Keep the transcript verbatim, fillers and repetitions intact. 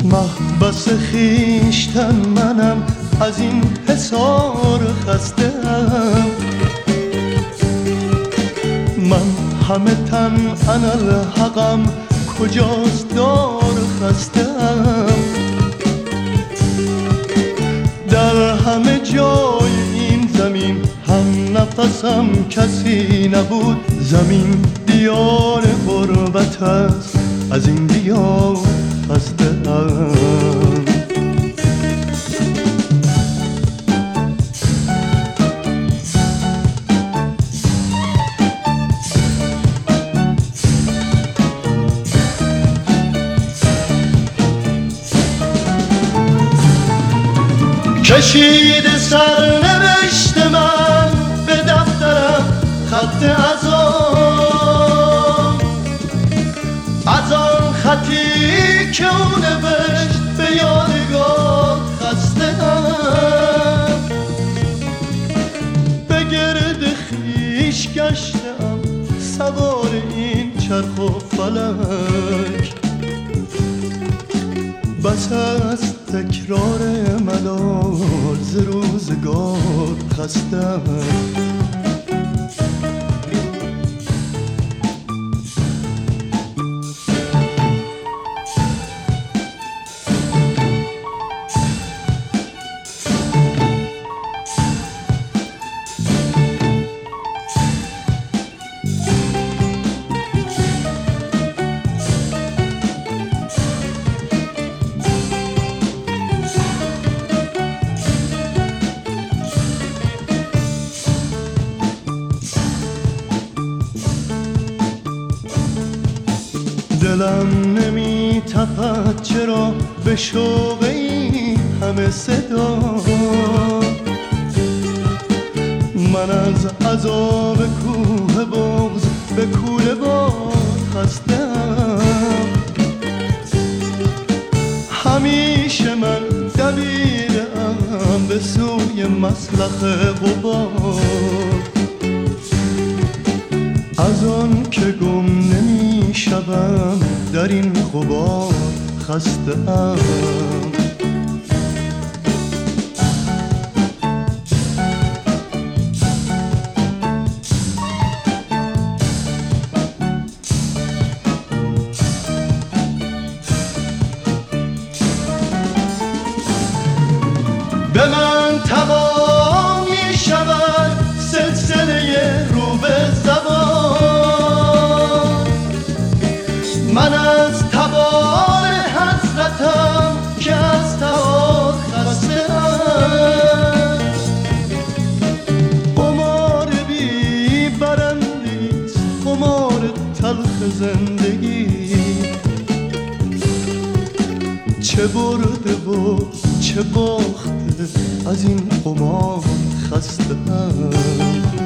محبس خیشتن منم، از این حصار خسته‌ام. من همه تن انا الحقم، کجاست دار خسته‌ام. در همه جای این زمین هم نفسم کسی نبود. زمین دیار غربت است، از این دیار خسته‌ام. کشید سرنوشت من به دفترم خط عذاب، از آن خطی که او نوشت به یادگار خسته‌ام. به گرد خویش گشتم سوار این چرخ و فلک. بس از تکرار ملال ز روزگار خسته‌ام. دلم نمی تپد چرا به شوق این همه صدا. من از عذاب کوه بغض به کوله بار خسته‌ام. همیشه من دویده‌ام به سوی مسلخ غبار، از آن که گم نمی شوم در این غبار خسته‌ام. به من تمام می شود سلسله رو به زبان. من از تبار حسرتم که از تهات خسته‌ام. قمار بی برندیست، قمار تلخ زندگی. چه برده و چه باخته از این قمار خسته‌ام.